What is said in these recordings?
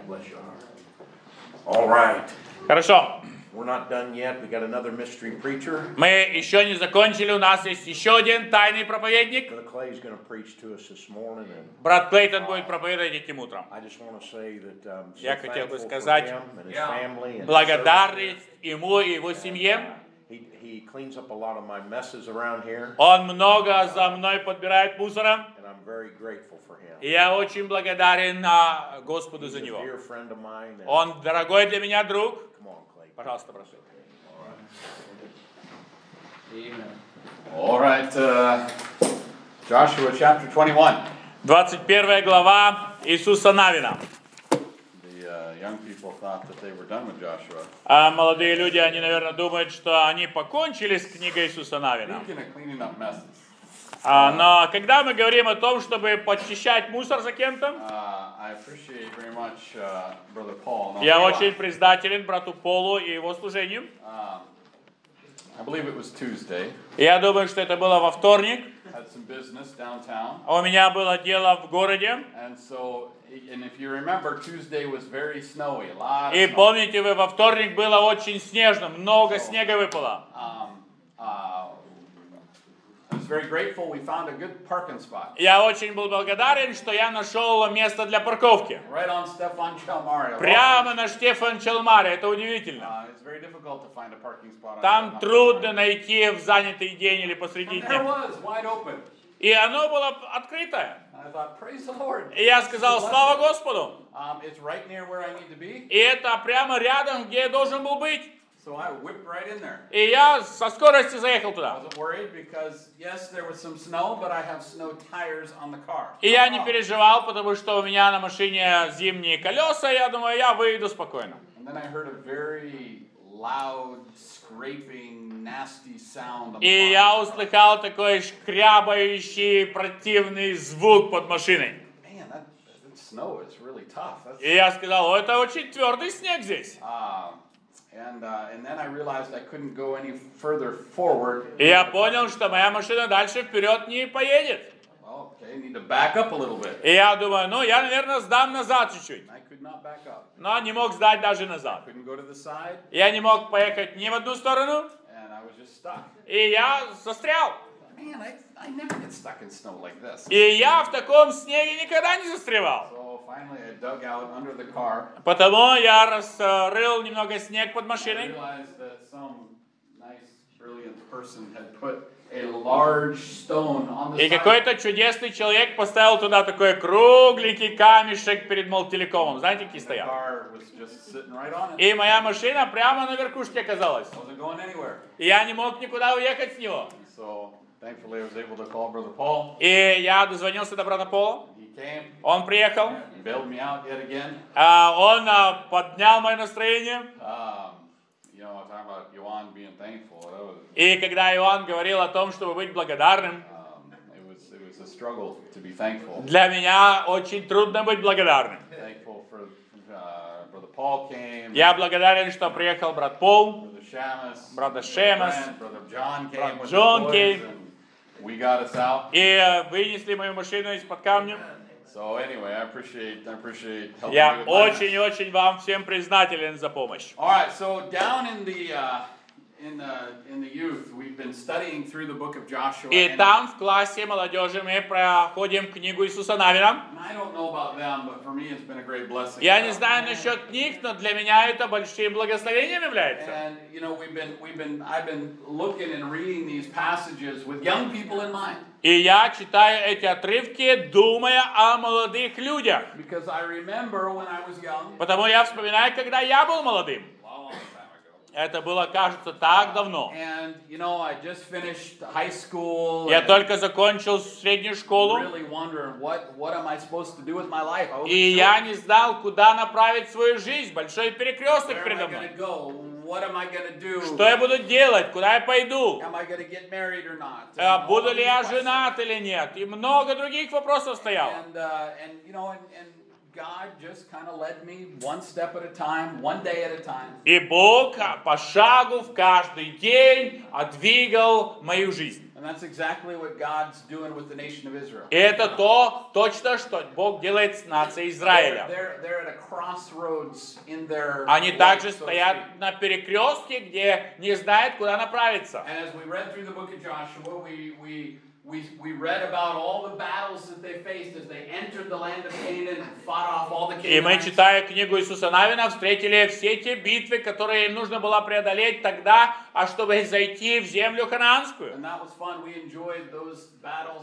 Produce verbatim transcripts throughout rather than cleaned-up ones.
Bless your heart. All right. Хорошо. We're not done yet. We got another mystery preacher. Мы еще не закончили. У нас есть еще один тайный проповедник. Brother Clay's going to preach to us this morning, and Брат Клейтон будет проповедовать этим утром. I just want to say that I'm so Я хотел бы thankful for сказать him and his family and his благодарность ему и его семье. He he cleans up a lot of my messes around here, Он много за мной подбирает мусора. and I'm very grateful for him. И я очень благодарен а, Господу He's за a него. dear friend of mine. and- Он дорогой для меня друг. Come on, Clay. Пожалуйста, прошу. All right, uh, Joshua chapter twenty-one. двадцать первая глава Иисуса Навина. The uh, young people thought that they were done with Joshua. А молодые люди, они, наверное, думают, что они покончили с книгой Иисуса Навина. Speaking of cleaning up messes, А, но когда мы говорим о том, чтобы подчищать мусор за кем-то, uh, I appreciate very much uh, Brother Paul. and all я the очень lot. признателен брату Полу и его служению. Um, I believe it was Tuesday. Я думаю, что это было во вторник. Had some business downtown, А у меня было дело в городе. and so, and if you remember, Tuesday was very snowy. A lot of И snow. помните, вы, во вторник было очень снежно, много снега выпало. Um, uh, I was very grateful. We found a good parking spot Я очень был благодарен, что я нашел место для парковки. right on Stefan Chalmari. Прямо на Штефан Челмаре, это удивительно. Uh, it's very difficult to find a parking spot on Там Stefan. трудно найти в занятый день или посреди And there дня. was, wide open. И оно было открытое. And I thought, praise the Lord. И я сказал, слава Господу. Um, it's right near where I need to be. И это прямо рядом, где я должен был быть. So I whipped right in there. И я со скоростью заехал I туда. wasn't worried because, yes, there was some snow, but I have snow tires on the car. И я не переживал, потому что у меня на машине зимние колеса. Я думаю, я выйду спокойно. And then I heard a very loud, scraping, nasty sound on the И bottom я of the car. услыхал такой шкрябающий противный звук под машиной. Man, that, that snow is really tough. That's, И я сказал, о, это очень твердый снег здесь. um, and, uh, and then I realized I couldn't go any further forward. И я понял, что моя машина дальше вперед не поедет. Well, okay, need to back up a little bit. И я думаю, ну, я, наверное, сдам назад чуть-чуть. I could not back up. Но не мог сдать даже назад. Couldn't go to the side, Я не мог поехать ни в одну сторону, and I was just stuck. и я застрял. Man, I, I never get stuck in snow like this. И я в таком снеге никогда не застревал. So finally I dug out under the car. Потому я раскрыл немного снег под I машиной. realized that some nice, brilliant person had put a large stone on the И side. какой-то чудесный человек поставил туда такой кругленький камешек перед Молтелекомом. Знаете, какие The стоят? car was just sitting right on it. И моя машина прямо на верхушке оказалась. Wasn't going anywhere. И я не мог никуда уехать с него. So thankfully I was able to call Brother Paul. И я дозвонился до брата Пола. He came, Он приехал. he bailed me out yet again. А, Он а, поднял мое настроение. Um, you know, talking about Yohan being thankful. That was, И когда Иоанн говорил о том, чтобы быть благодарным, um, it was it was a struggle to be thankful. для меня очень трудно быть благодарным. Thankful for uh, Brother Paul came. Я благодарен, что приехал брат Пол, Brother Shamus, Brother Brother Shamus, Brent, Brother John came Brother with John the boys, came. and we got us out. и э, вынесли мою машину из-под камня. So anyway, I appreciate I appreciate helping me Я with my mess. очень-очень вам всем признателен за помощь. All right, so down in the uh, in the in the youth, we've been studying through the book of Joshua. И and- там в классе молодежи мы проходим книгу Иисуса Навина. and I don't know about them, but for me, it's been a great blessing. Я не знаю насчет них, но для меня это большим благословением является. And you know, we've been we've been I've been looking and reading these passages with young people in mind. И я читаю эти отрывки, думая о молодых людях. Because I remember when I was young, Потому я вспоминаю, когда я был молодым. long time ago, Это было, кажется, так давно. and you know, I just finished high school. Я and только закончил среднюю школу, really wondering what what am I supposed to do with my life? I wasn't и sure. я не знал, куда направить свою жизнь. Большой перекресток Where am I передо going мной. to go? What am I going to do? Что я буду делать? Куда я пойду? Am I going to get married or not? And А, all Буду of ли these я questions. женат или нет? И много других вопросов стояло. And uh, and you know, and, and God just kind of led me one step at a time, one day at a time. И Бог по шагу в каждый день двигал мою жизнь. And that's exactly what God's doing with the nation of Israel. И это то, точно, что Бог делает с нацией Израиля. They're, they're at a crossroads in their Они life, также so to speak. стоят на перекрестке, где не знают, куда направиться. And as we read through the book of Joshua, we, we, we, we read about all the battles that they faced as they entered the land of Canaan and fought off all the И мы, Canaanites. читая книгу Иисуса Навина, встретили все те битвы, которые им нужно было преодолеть тогда, а чтобы зайти в землю ханаанскую. And that was fun. We enjoyed those battles.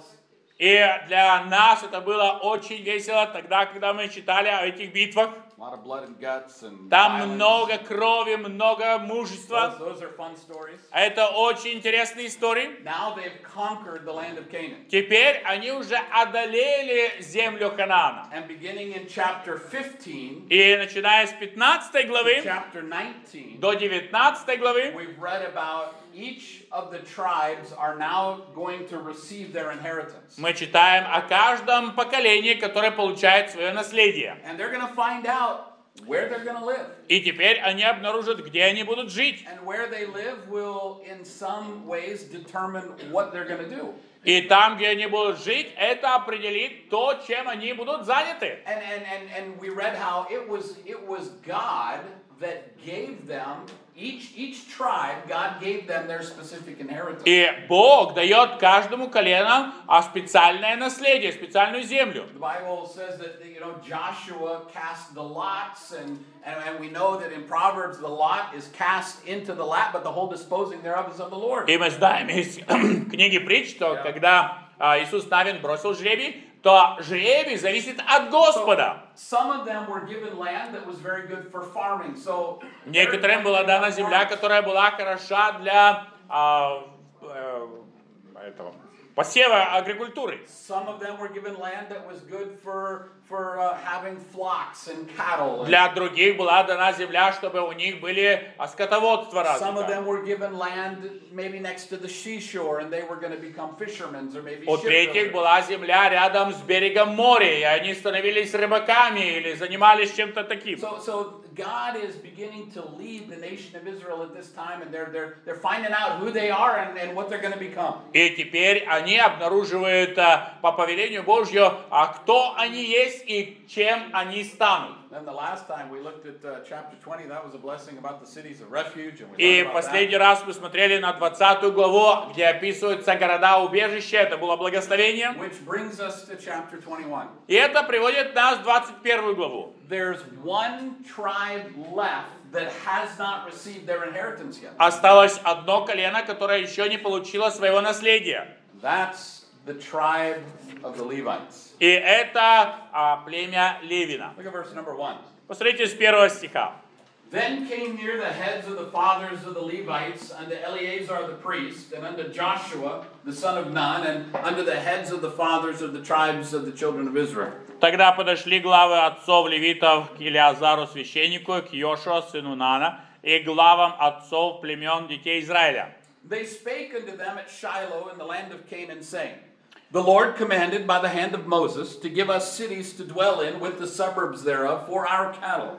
И для нас это было очень весело тогда, когда мы читали о этих битвах. A lot of blood and guts and Там violence. много крови, много Those, мужества. those are fun stories. Это очень интересные истории. Now they've conquered the land of Canaan. Теперь они уже одолели землю Ханаана. And beginning in chapter fifteen, И начиная с пятнадцатой главы chapter nineteen, до девятнадцатой главы we've read about each of the tribes are now going to receive their inheritance. мы читаем о каждом поколении, которое получает свое наследие. And they're going to find out where they're going to live. И теперь они обнаружат, где они будут жить. And where they live will in some ways determine what they're going to do. И там, где они будут жить, это определит то, чем они будут заняты. And and and and we read how it was it was God that gave them each each tribe God gave them their specific inheritance. И Бог дает каждому колену а специальное наследие, специальную землю. The Bible says that you know Joshua cast the lots and and, and we know that in Proverbs the lot is cast into the lap but the whole disposing thereof is of the Lord. И мы знаем из книги притч, что когда а, Иисус Навин бросил жребий, то жребий зависит от Господа. Some of them were given land that was very good for farming. So Некоторым была дана земля, которая была хороша для а, э, этого, посева агрикультуры. some of them were given land that was good for for uh, having flocks and cattle. And Для других была дана земля, чтобы у них были а, скотоводства some of развито. them were given land maybe next to the seashore and they were going to become fishermen or maybe У третьих shipbuilders. была земля рядом с берегом моря, и они становились рыбаками или занимались чем-то таким. So, so God is beginning to lead the nation of Israel at this time, and they're they're they're finding out who they are and, and what they're going to become. И теперь они обнаруживают а, по повелению Божью, а кто они есть и чем они станут. Then the last time we looked at uh, chapter twenty, that was a blessing about the cities of refuge, and we И learned about последний that. раз мы смотрели на двадцатую главу, где описываются города-убежища. Это было благословение. Which brings us to chapter twenty-one. И это приводит нас в двадцать первую главу. There's one tribe left that has not received their inheritance yet. Осталось одно колено, которое еще не получило своего наследия. That's the tribe of the Levites. И это а, племя Левина. Look at verse number one. Посмотрите с первого стиха. Then came near the heads of the fathers of the Levites unto Eleazar the priest, and unto Joshua the son of Nun, and unto the heads of the fathers of the tribes of the children of Israel. Тогда подошли главы отцов левитов к Илиазару священнику, к Йошуа сыну Нана, и главам отцов племен детей Израиля. They spake unto them at Shiloh in the land of Canaan, saying, The Lord commanded by the hand of Moses to give us cities to dwell in with the suburbs thereof for our cattle.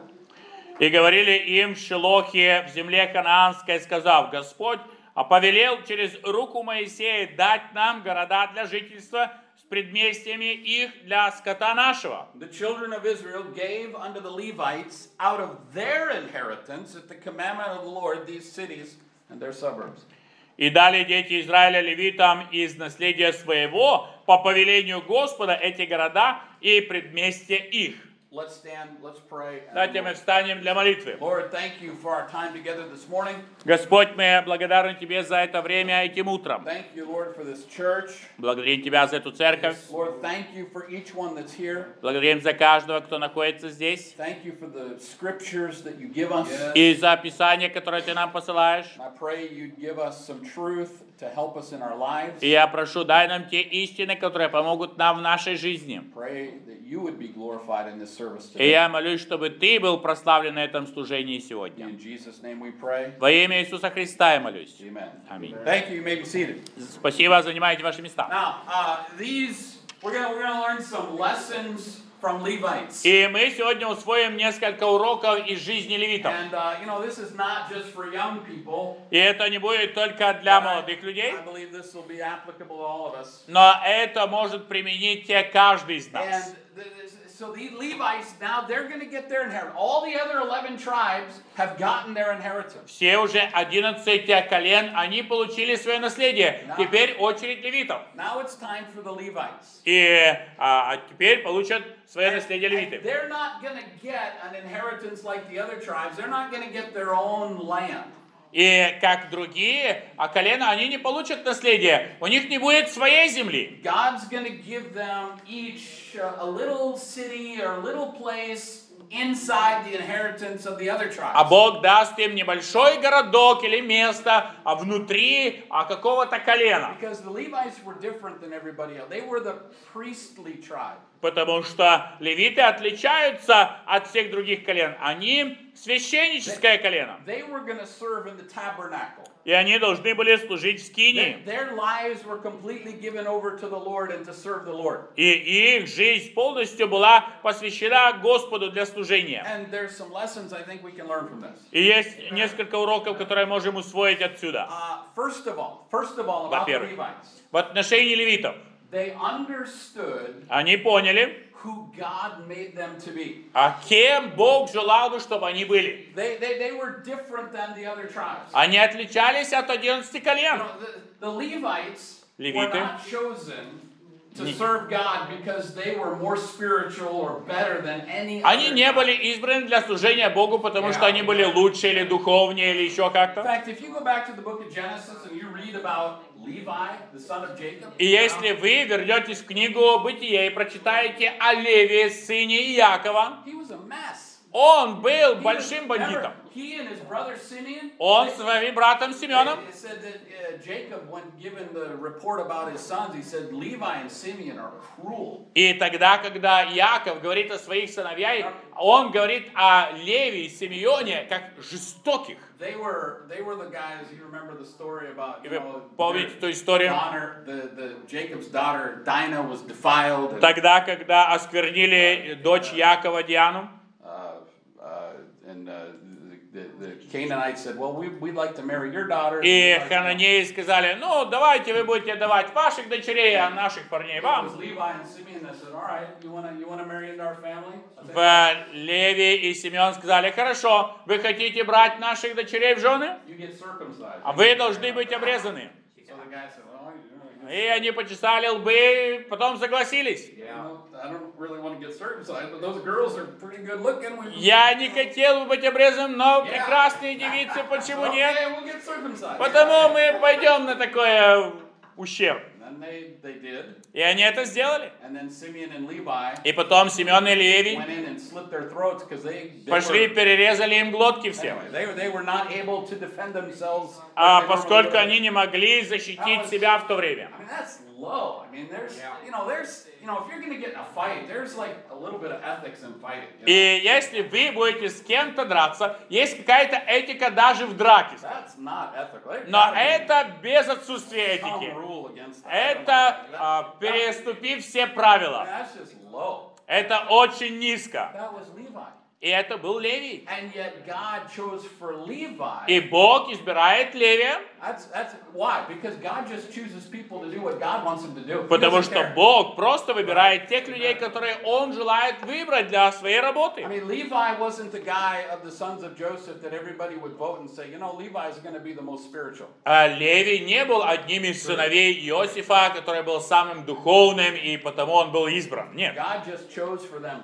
И говорили им в Шилохе, в земле ханаанской, сказав: Господь повелел через руку Моисея дать нам города для жительства с предместьями их для скота нашего. The children of Israel gave unto the Levites out of their inheritance at the commandment of the Lord these cities and their suburbs. И дали дети Израиля левитам из наследия своего по повелению Господа эти города и предместья их. Let's stand, let's pray. and Давайте мы встанем для молитвы. Lord, thank you for our time together this morning. Господь, мы благодарны Тебе за это время этим утром. Thank you, Lord, for this church. Благодарим Тебя за эту церковь. Lord, thank you for each one that's here. Благодарим за каждого, кто находится здесь. Thank you for the scriptures that you give us. И за Писание, которое Ты нам посылаешь. I pray you'd give us some truth to help us in our lives. И я прошу, дай нам те истины, которые помогут нам в нашей жизни. Pray that you would be glorified in this service И today. я молюсь, чтобы Ты был прославлен на этом служении сегодня. In Jesus' name we pray. Во имя Иисуса Христа я молюсь. Amen. Аминь. Thank you. You may be seated. Спасибо, занимайте ваши места. Now, uh, these we're gonna we're gonna learn some lessons from Levites. И мы сегодня усвоим несколько уроков из жизни левитов. And, uh, you know, this is not just for young people. И это не будет только для but I- молодых людей, I believe this will be applicable to all of us. но это может применить каждый из And нас. th- th- so the Levites, now they're going to get their inheritance. All the other eleven tribes have gotten their inheritance. Все уже одиннадцать колен, они получили свое наследие. Теперь очередь левитов. Now it's time for the Levites. И а, а теперь получат свое And- наследие and левиты. they're not going to get an inheritance like the other tribes. They're not going to get their own land. И как другие а колена, они не получат наследие. У них не будет своей земли. God's going to give them each uh, a little city or a little place inside the inheritance of the other А tribes. Бог даст им небольшой городок или место а внутри а какого-то колена. Because the Levites were different than everybody else. They were the priestly tribe. Потому что левиты отличаются от всех других колен. Они священническое колено. They were going to serve in the tabernacle. И они должны были служить в Their, скинии. their lives were completely given over to the Lord and to serve the Lord. И их жизнь полностью была посвящена Господу для служения. And there's some lessons I think we can learn from this. И есть несколько уроков, которые можем усвоить отсюда. Uh, first of all, first of all about the Во-первых, Levites, в отношении левитов. they understood Они поняли, who God made them to be. а кем Бог желал бы, чтобы они были. They, they, they were different than the other tribes. Они отличались от одиннадцати You колен. know, the, the Levites were Левиты. not chosen to Не- serve God because they were more spiritual or better than any Они other не tribe. были избраны для служения Богу, потому что они были лучше или духовнее, или еще In как-то. fact, if you go back to the book of Genesis and you read about Levi, the son of Jacob, И если вы вернетесь в книгу Бытие и прочитаете о Леве, сыне Иакова, he was a mess. он был He was- большим бандитом. remember, he and his brother Simeon, Он they- своим братом Семеном, It said that uh, Jacob, when given the report about his sons, he said Levi and Simeon are cruel. и тогда, когда Иаков говорит о своих сыновьях, он говорит о Леве и Симеоне как жестоких. They were they were the guys. You remember the story about И you вы know, помните their ту историю? daughter, the, the Jacob's daughter Dinah was defiled. And, Тогда, когда осквернили дочь Якова Диану, uh, uh, and uh, the, the, the Canaanites said, "Well, we we'd like to marry your daughter." и хананеи сказали, ну, давайте вы будете давать ваших дочерей, а наших парней It was вам. Levi and Simeon that said, "All right, you want to you want to marry into our family?" I said, В Леви и Симеон сказали, хорошо, вы хотите брать наших дочерей в жены, "You get circumcised." а вы должны быть обрезаны. So the guy said, "Well, you know, И они почесали лбы, потом согласились. you know, I don't really want to get circumcised, but those girls are pretty good looking. We, Я не хотел бы быть обрезанным, но прекрасные девицы, почему нет? Okay, we'll get circumcised. Потому мы пойдем на такое ущерб. And then they, they did. И они это сделали. And then Simeon and Levi И потом Симеон и Леви went in and slit their throats because they, they пошли, were, перерезали им глотки всем. anyway, they, were- they were not able to defend themselves. А like they поскольку normally они не могли защитить себя в то время. would. I mean, that's low. I mean, there's, you know, there's, you know, if you're going to get in a fight, there's like a little bit of ethics in fighting. You know? И если вы будете с кем-то драться, есть какая-то этика даже в драке. That's not ethical. There's Но gotta be это без отсутствия some этики. rule against that. Это That- а, that- переступив все правила. That's just low. Это очень низко. That was Levi. И это был Левий. And yet God chose for Levi. И Бог избирает Левия, That's that's why because God just chooses people to do what God wants them to do. He потому doesn't что care. Бог просто выбирает тех людей, которые Он желает выбрать для своей I работы. mean, Levi wasn't the guy of the sons of Joseph that everybody would vote and say, you know, Levi is going to be the most spiritual. А Левий не был одним из сыновей Иосифа, который был самым духовным, и потому он был избран. Нет. God just chose for them.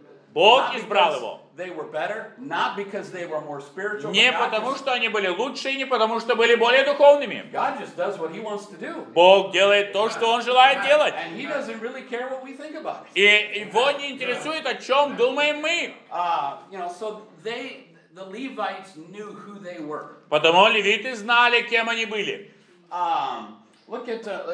Бог Not избрал because его. They were better, not because they were more spiritual. Не but God потому, just- что они были лучше, и не потому, что были более духовными. God just does what He wants to do. Бог делает то, что Он желает делать. And He doesn't really care what we think about it. И его не интересует, о чем думаем мы. Uh, you know, so they, the Levites knew who they were. Потому левиты знали, кем они были. Um, look at, uh,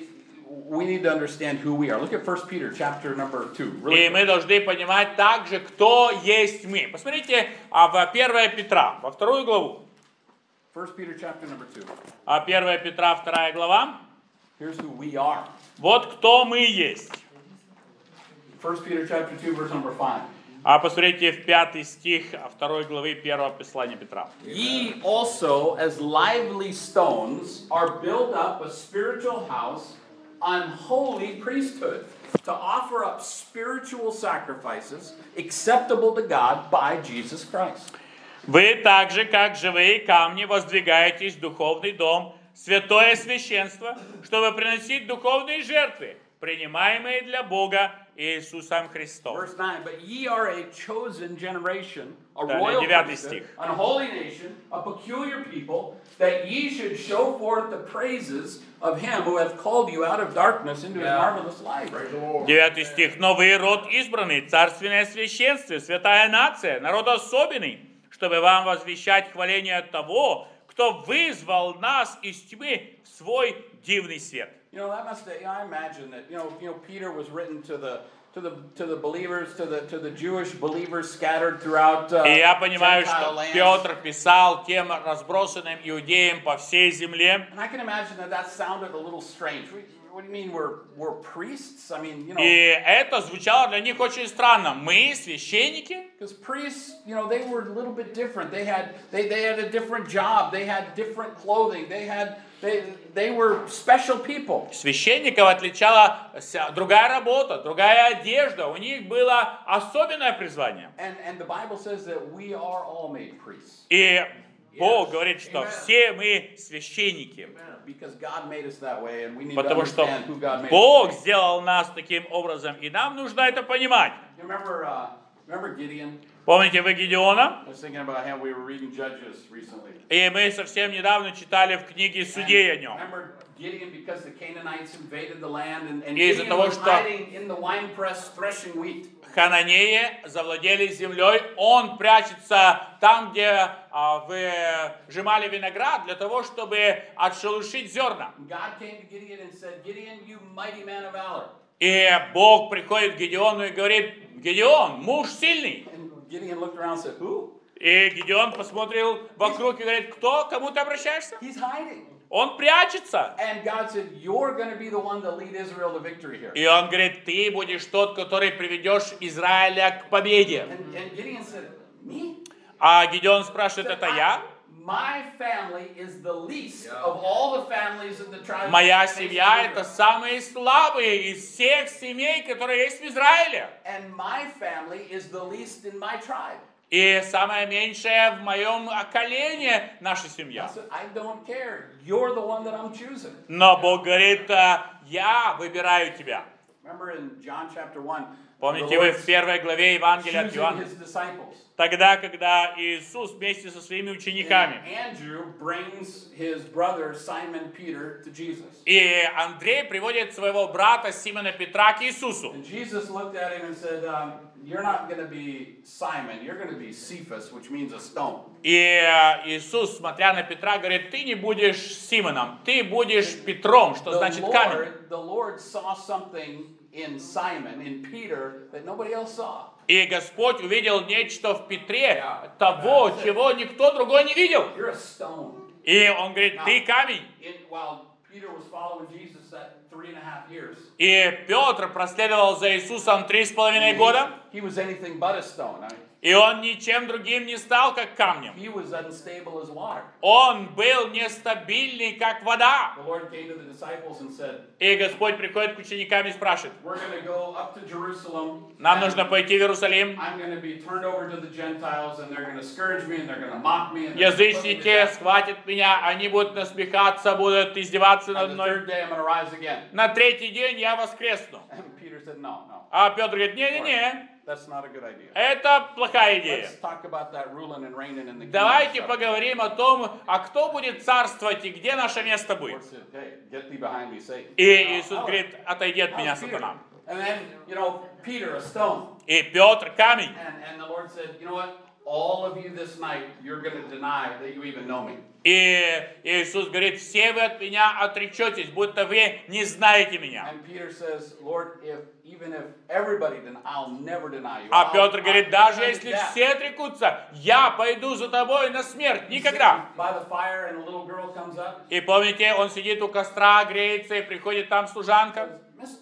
we need to understand who we are. Look at First Peter chapter number two. Really И мы должны понимать также, кто есть мы. Посмотрите а, в первое Петра, во вторую главу. First Peter chapter number two. А первое Петра, вторая глава. Here's who we are. Вот кто мы есть. First Peter chapter two, verse number five. А посмотрите в пятый стих второй главы первого послания Петра. Ye also, as lively stones, are built up a spiritual house, an holy priesthood, to offer up spiritual sacrifices acceptable to God by Jesus Christ. Вы так же, как живые камни, воздвигаетесь в духовный дом, святое священство, чтобы приносить духовные жертвы, принимаемые для Бога Иисусом Христом. Verse nine, but ye are a chosen generation, a Далее, royal девятый priesthood, стих. a holy nation, a peculiar people, that ye should show forth the praises of him who hath called you out of darkness into his marvelous light. Девятый стих. Но вы род избранный, царственное священство, святая нация, народ особенный, чтобы вам возвещать хваление того, кто вызвал нас из тьмы в свой дивный свет. You know, that must have, you know, I imagine that, you know, you know, Peter was written to the to the to the believers, to the to the Jewish believers scattered throughout uh, И я понимаю, Gentile что lands. Петр писал тем разбросанным иудеям по всей земле. And I can imagine that that sounded a little strange. What, what do you mean we're we're priests? I mean, you know, И это звучало для них очень странно. Мы, священники, because priests, you know, they were a little bit different. They had they they had a different job. They had different clothing. They had they they were special people. священников отличала ся- другая работа, другая одежда. У них было особенное призвание. And and the Bible says that we are all made priests И Бог говорит, что все мы священники. because God made us that way, and we need Потому to что understand who God made Бог us. сделал нас таким образом, и нам нужно это понимать. You remember uh, remember Gideon? Помните вы Гедеона? I was thinking about him. We were reading Judges recently. И мы совсем недавно читали в книге Судей о нем. Remember Gideon because the Canaanites invaded the land, and, and И из-за Gideon того, was что- hiding in the winepress threshing wheat. Хананеи завладели землей, он прячется там, где а, выжимали виноград, для того, чтобы отшелушить зерна. And God came to Gideon and said, Gideon, you mighty man of valor. И Бог приходит к Гедеону и говорит: Гедеон, муж сильный. And Gideon looked around and said, who? И Гедеон посмотрел вокруг и говорит: кто, к кому ты обращаешься? He's hiding. Он прячется. And God said, you're going to be the one to lead Israel to victory here. И он говорит: ты будешь тот, который приведешь Израиля к победе. And, and Gideon said, me? А Гедеон спрашивает: это я? My family is the least of all the families of the tribes. Моя of the nation семья of это Israel. самые слабые из всех семей, которые есть в Израиле. And my family is the least in my tribe. И самое меньшее в моем колене наша I семья. said, I don't care. You're the one that I'm choosing. Но Бог говорит: я выбираю тебя. Remember in John chapter one, Помните, the вы Lord's в первой главе Евангелия от choosing Иоанна? his disciples. Тогда, когда Иисус вместе со своими учениками, And Andrew brings his brother Simon Peter to Jesus. и Андрей приводит своего брата Симона Петра к Иисусу. And Jesus looked at him and said, um, you're not going to be Simon, you're going to be Cephas, which means a stone. И Иисус, смотря на Петра, говорит: ты не будешь Симоном, ты будешь Петром, что The значит камень. Lord, the Lord saw something in Simon, in Peter, that nobody else saw. И Господь увидел нечто в Петре, того, чего никто другой не видел. You're a stone. И он говорит: ты камень. It, while Peter was following Jesus that three and a half years, И Петр проследовал за Иисусом три с половиной года, he was anything but a stone. I mean, и он ничем другим не стал, как камнем. he was unstable as water. Он был нестабильный, как вода. The Lord came to the disciples and said, И Господь приходит к ученикам и спрашивает: we're going to go up to Jerusalem. нам and нужно пойти в Иерусалим. I'm going to be turned over to the Gentiles, and they're going to scourge me, and they're going to mock me. And they're gonna put me to Язычники death. схватят меня, они будут насмехаться, будут издеваться над On the мной. third day, I'm going to rise again. На третий день я воскресну. And Peter said, no, no, А Петр говорит: не-не-не, that's not a good idea. это плохая идея. Let's talk about that ruling and reigning in the kingdom. Давайте stuff. поговорим о том, а кто будет царствовать и где наше место The будет. Lord said, hey, get thee behind me, Satan. И No, Иисус no, говорит: отойди от that меня, was Peter. сатана. And then, you know, Peter, a stone. И Петр камень. And, and the Lord said, you know what? All of you this night, you're going to deny that you even know me. И Иисус говорит: все вы от меня отречетесь, будто вы не знаете меня. And Peter says, Lord, if even if everybody deny, I'll never deny you. А I'll- Петр говорит: I'll даже defend если death. все отрекутся, я пойду за тобой на смерть. Никогда. By the fire, and a little girl comes up. И помните, он сидит у костра, греется, и приходит там служанка. Mister, weren't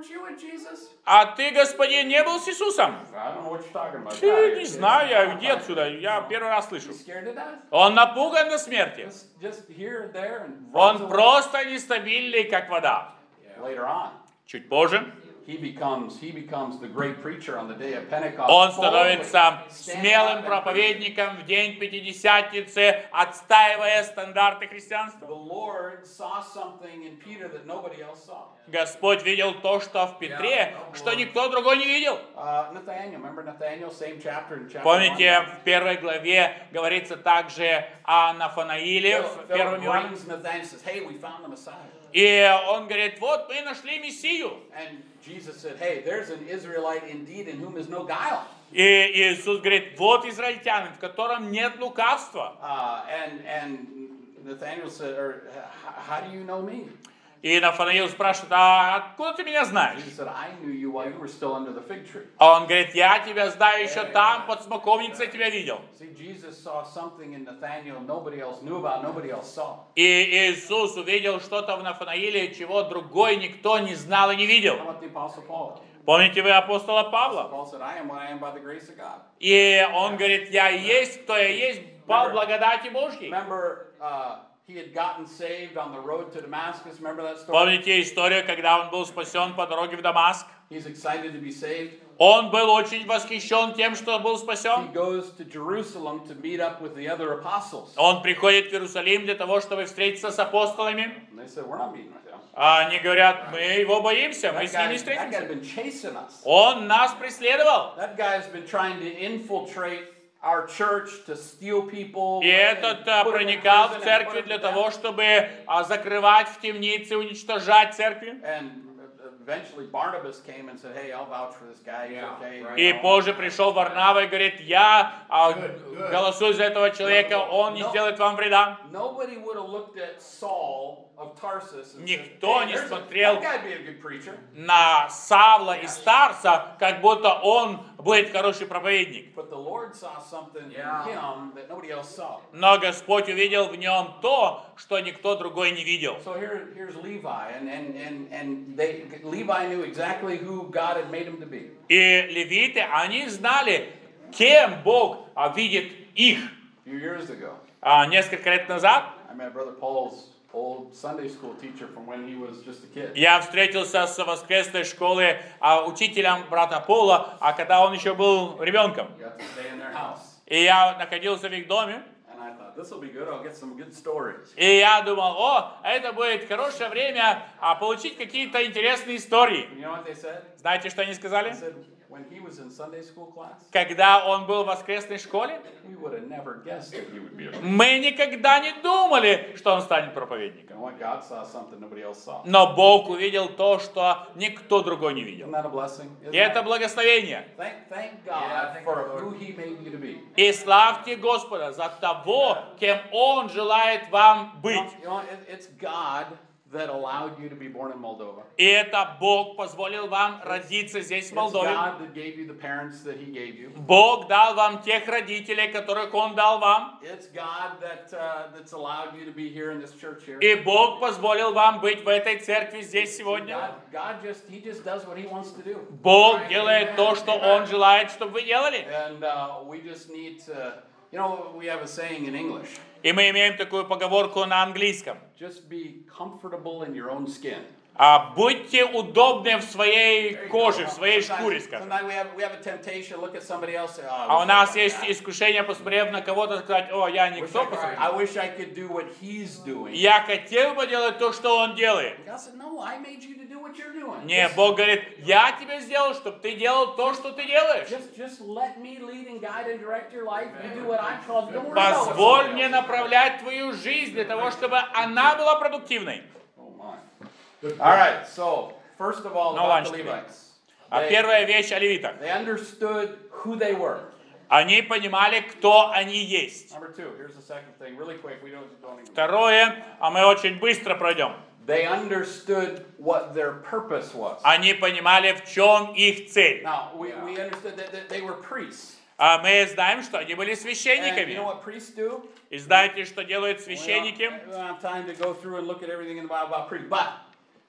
weren't you with Jesus? А ты, господин, не был с Иисусом? I don't know what you're talking about. Ты, не знаю, я иди отсюда, я первый раз слышу. He's scared to death. Он напуган до смерти. Just, just here and there and runs Он away. просто нестабильный, как вода. Later on, Чуть позже he becomes he becomes the great preacher on the day of Pentecost. он boldly становится standing смелым up and проповедником в день Пятидесятницы, отстаивая стандарты христианства. The Lord saw something in Peter that nobody else saw. Господь видел то, что в Петре, что никто другой не видел. Uh, Nathaniel, remember Nathaniel, same chapter in chapter Помните, one? в первой главе говорится также о Нафанаиле, в Philip, первом Philip Иоанне. brings Nathaniel, says, "Hey, we found the Messiah." И он говорит, вот мы нашли Мессию. And Jesus said, "Hey, there's an Israelite indeed in whom is no guile." И Иисус говорит, вот израильтянин, в котором нет лукавства. Uh, and and Nathaniel said, "Or how do you know me?" И Нафанаил спрашивает, а откуда ты меня знаешь? Jesus said, "I knew you while you were still under the fig tree." А он говорит, я тебя знаю еще там, под смоковницей тебя видел. See, Jesus saw something in Nathaniel nobody else knew about, nobody else saw. И Иисус увидел что-то в Нафанаиле, чего другой никто не знал и не видел. How about the Apostle Paul? Помните вы апостола Павла? Paul said, "I am what I am by the grace of God." И он говорит, я есть, кто я есть, по благодати Божьей. Remember, uh, he had gotten saved on the road to Damascus. Remember that story? Помните историю, когда он был спасен по дороге в Дамаск? He's excited to be saved. Он был очень восхищен тем, что был He спасен. goes to Jerusalem to meet up with the other apostles. Он приходит в Иерусалим для того, чтобы встретиться с апостолами. And they said, "We're not meeting with him. А они говорят, мы его боимся, мы That с ним не guy, that guy встретимся. had been chasing us. Он нас преследовал. That guy's been trying to infiltrate our church to steal people. И этот а, проникал в церкви для того, чтобы а, закрывать в темнице, уничтожать церкви. And eventually Barnabas came and said, "Hey, I'll vouch for this guy. He's okay." you И know. позже пришел Варнава и говорит, я а, голосую за этого человека, он не сделает вам вреда. Nobody would have looked at Saul of Tarsus and said, Никто "Hey, не there's a- смотрел that guy'd be a good preacher." На Савла и Старца, как будто он будет хороший проповедник. But the Lord saw something in him that nobody else saw. Но Господь увидел в нем то, что никто другой не видел. So here, here's Levi, and and and and they Levi knew exactly who God had made him to be. И левиты, они знали, кем Бог а, видит их. A few years ago, А, несколько лет назад I met Brother Paul's old Sunday school teacher from when he was just a kid. я встретился с воскресной школы а, учителем брата Пола, а когда он еще был ребенком. Got to stay in their house, И я находился в их доме. and I thought this will be good. I'll get some good stories. И я думал, о, это будет хорошее время а, получить какие-то интересные истории. You know what they said? Знаете, что они сказали? They said when he was in Sunday school class, Когда он был в воскресной школе, we would have never guessed that he would be a preacher. мы никогда не думали, что он станет проповедником. And what God saw something nobody else saw. Но Бог увидел то, что никто другой не видел. Isn't that a blessing? Isn't И это that- благословение. Thank, thank God for who He made you to be. И славьте Господа за того, кем Он желает вам быть. You know, it- it's God that allowed you to be born in Moldova. И это Бог позволил вам родиться здесь, в It's Молдове. God that gave you the parents that He gave you. Бог дал вам тех родителей, которых Он дал вам. It's God that uh, that's allowed you to be here in this church here. И Бог позволил вам быть в этой церкви здесь сегодня. God, God just He just does what He wants to do. Бог делает то, что Он желает, чтобы вы делали. And uh, we just need to, you know, we have a saying in English: И мы имеем такую поговорку на английском. just be comfortable in your own skin. А, будьте удобны в своей коже, в своей шкуре, Sometimes, скажем. sometimes we have we have a temptation to look at somebody else. And say, oh, I А у wish I нас could- есть искушение, посмотрев на кого-то, сказать, о, я wish никто, I could- посмотри. I wish I could do what he's doing. Я хотел бы делать то, что он делает. God said, no, I made you to do what you're doing. Не, Just- Бог говорит, я тебя сделал, чтобы ты делал то, что ты делаешь. Just, just let me lead and guide and direct your life. You do what I'm called. Don't worry about what Позволь somebody мне else направлять твою жизнь для того, чтобы она была продуктивной. does. Oh my. All right. So first of all, No about the lunch today. Levites. А They, первая вещь о левитах. they understood who they were. Они понимали, кто они есть. Number two. Here's the second thing. Really quick. We don't don't even. Второе, а мы очень быстро пройдем. They understood what their purpose was. Они понимали, в чем их цель. Now we, we understood that, that they were priests. А мы знаем, что они были And you know священниками. what priests do? И знаете, что делают We don't, священники? we don't have time to go through and look at everything in the Bible about priests. But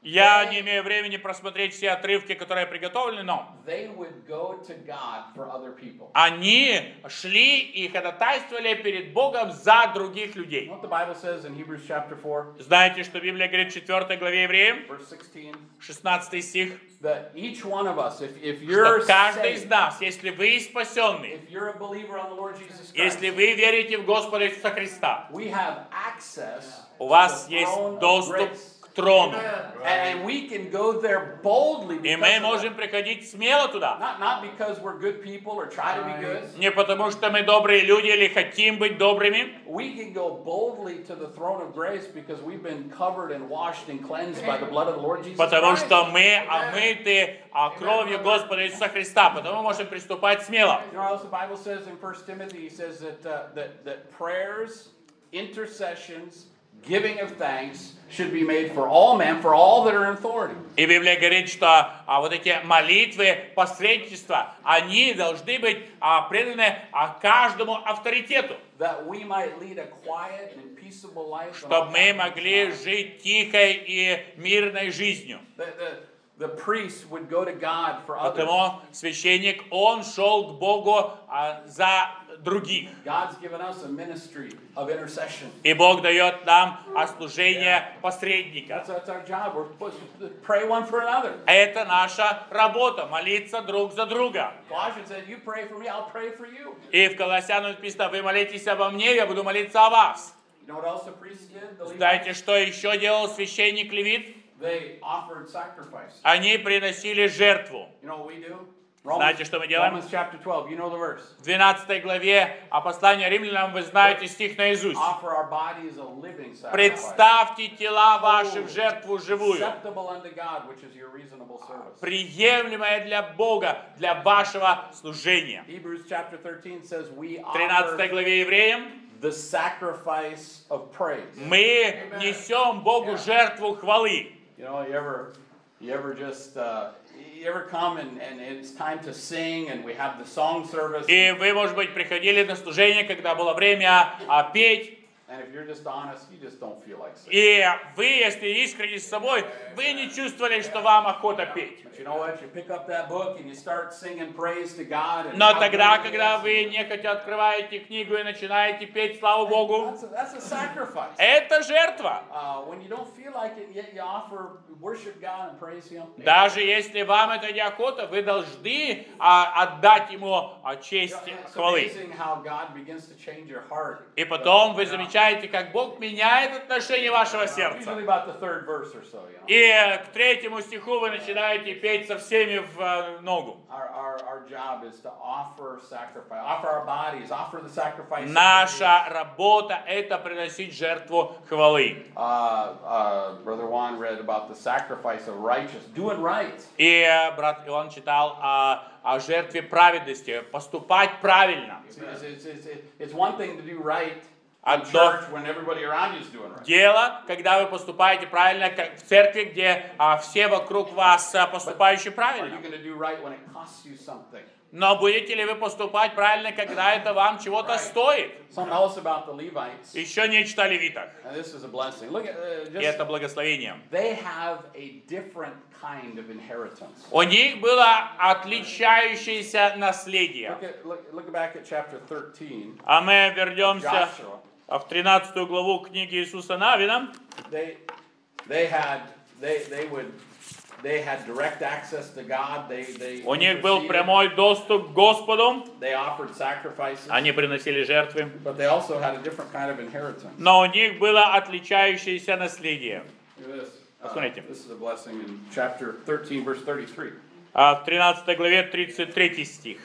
Я не имею времени просмотреть все отрывки, которые приготовлены, но they would go to God for other people. они шли и ходатайствовали перед Богом за других You людей. know what the Bible says in Hebrews chapter four, Знаете, что Библия говорит в четвёртой главе Евреям, verse sixteen? шестнадцатый стих, That each one of us, if, if что you're каждый из saved, нас, если вы спасенный, if you're a believer on the Lord Jesus Christ, если вы верите в Господа Иисуса Христа, we have access у to вас the есть throne of доступ grace. к трону. And we can go there boldly И because мы of можем that. приходить смело туда. Not, not because we're good people or try to be good. Не потому, что мы добрые люди или хотим быть добрыми. We can go boldly to the throne of grace because we've been covered and washed and cleansed by the blood of the Lord Jesus Потому Christ. что мы омыты а, кровью Господа Иисуса Христа. Потому мы можем приступать смело. You know what else the Bible says in First Timothy? He says that, uh, that, that prayers, intercessions, giving of thanks should be made for all men, for all that are in authority. И Библия говорит, что а, вот эти молитвы, посредничества, они должны быть а, преданы а, каждому авторитету. That we might lead a quiet and peaceable life. in all Чтобы мы happiness могли and honor. жить тихой и мирной жизнью. The, the, the priest would go to God for others. Потому священник, он шел к Богу а, за других. God's given us a ministry of intercession. И Бог дает нам а, служение посредника. That's, that's our job. We're supposed to pray one for another. Это наша работа, молиться друг за друга. Colossians said, you pray for me, I'll pray for you. И в Колоссянам написано, вы молитесь обо мне, я буду молиться о вас. You know what else the priest did? The Знаете, Levites? что еще делал священник Левит? They offered sacrifice. Они приносили жертву. You know what we do? Знаете, что мы делаем? Romans chapter twelve, you know the verse. В двенадцатой главе о послании римлянам вы знаете стих наизусть. Offer our bodies a living sacrifice. Представьте тела ваши в жертву живую, Acceptable unto God, which is your reasonable service. приемлемая для Бога, для вашего служения. Hebrews chapter thirteen says we В тринадцатой offer главе Евреям the sacrifice of praise. мы несем Богу жертву хвалы. You know, you ever, you ever just, uh, you ever come and, and it's time to sing and we have the song service. И вы, может быть, приходили на служение, когда было время а, петь. And if you're just honest, you just don't feel like singing. И вы, если искренне с собой, вы не чувствовали, что вам охота петь. But you know what? You pick up that book and you start singing praise to God. And Но how тогда, good he когда is. вы нехотя открываете книгу и начинаете петь славу Богу, That's a, that's a sacrifice. это жертва. Uh, when you don't feel like it, yet you offer worship God and praise Him. Даже если вам это неохота, вы должны а, отдать Ему а, честь, It's хвалы. amazing how God begins to change your heart. И потом вы замечаете, как Бог меняет отношение вашего сердца. Usually about the third verse or so, you know. И к третьему стиху вы начинаете петь со всеми в э, ногу. Our, our, our job is to offer sacrifice, offer our bodies, offer the sacrifice. of Наша работа – это приносить жертву хвалы. Uh, uh, Brother Juan read about the sacrifice of righteous, doing right. И э, брат Иоанн читал о, о жертве праведности, поступать правильно. It's, it's, it's, it's, it's one thing to do right in Одно church when everybody around you is doing right. дело, когда вы поступаете правильно, как в церкви, где а, все вокруг вас а, поступающие Are you правильно. going to do right when it costs you something? Но будете ли вы поступать правильно, когда это вам чего-то стоит? Something else about the Levites, Еще нечто о левитах. and this is a blessing. Look at uh, И just это благословение. they have a different kind of inheritance. У них было отличающееся наследие. Look at look, look back at chapter thirteen. А мы вернемся Joshua. в тринадцатую главу книги Иисуса Навина. They they had they they would they had direct access to God. They they У них был interceded. прямой доступ к Господу. They offered sacrifices, Они приносили жертвы. but they also had a different kind of inheritance. Но у них было отличающееся наследие. Look at this. Uh, Посмотрите. this is a blessing in chapter thirteen, verse thirty-three. А в тринадцатой главе тридцать третий стих.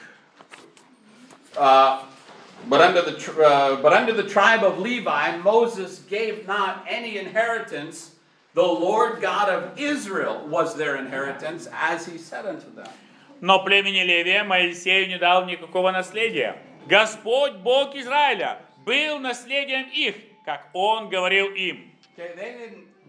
Uh, but under the tr- uh, but under the tribe of Levi, Moses gave not any inheritance. The Lord God of Israel was their inheritance, as he said unto them. Но племени Левия Моисею не дал никакого наследия. Господь, Бог Израиля, был наследием их, как Он говорил им. Okay, they didn't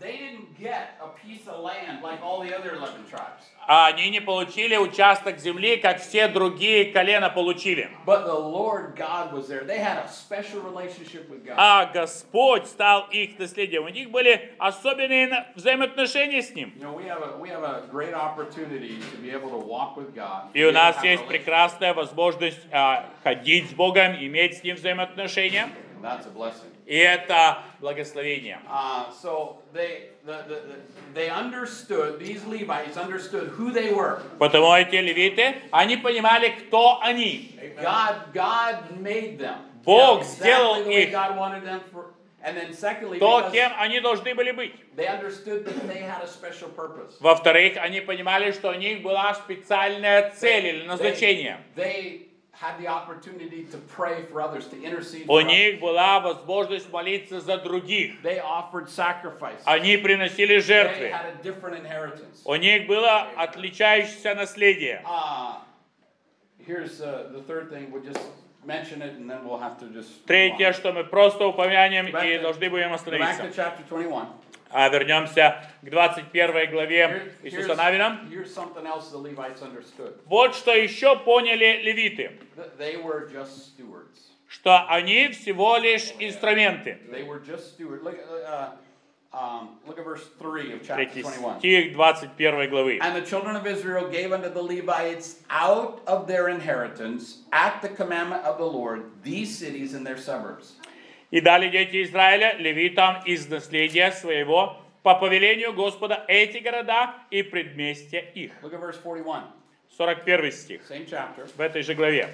they didn't get a piece of land like all the other eleven tribes. А они не получили участок земли, как все другие колена получили. But the Lord God was there. They had a special relationship with God. А Господь стал их наследием. У них были особенные на- взаимоотношения с Ним. You know, we have a we have a great opportunity to be able to walk with God. И у нас Have a есть relationship. прекрасная возможность а, ходить с Богом, иметь с Ним взаимоотношения. That's a blessing. И это благословение. Uh, so they the, the, the, they understood, these Levites understood who they were. Потому эти левиты, они понимали, кто они. God God made them. Бог You know, сделал exactly the way их. God wanted them for, and then secondly, То, because кем они должны были быть. they understood that they had a special purpose. Во-вторых, они понимали, что у них была специальная цель или назначение. They, they had the opportunity to pray for others, to intercede У for others. них была возможность молиться за других. They offered sacrifices. Они приносили They жертвы. had a different inheritance. У них было отличающееся наследие. Uh, here's uh, the third thing. We'll just mention it, and then we'll have to just. move Третье, on. что мы просто упомянем Back и to- должны будем Go back остановиться. to chapter twenty-one. А вернемся к двадцать первой главе Here- Иисуса here's, Навина. here's something else the Levites understood. Вот что еще поняли левиты, Th- They were just stewards. что они всего лишь инструменты. They were just stewards. Look, uh, um, look at verse three of chapter Третий twenty-one. стих двадцать первой главы. And the children of Israel gave unto the Levites out of their inheritance, at the commandment of the Lord, these cities and their suburbs. И дали дети Израиля левитам из наследия своего по повелению Господа эти города и предместья их. Look at verse forty-one, сорок первый стих same chapter. в этой же главе.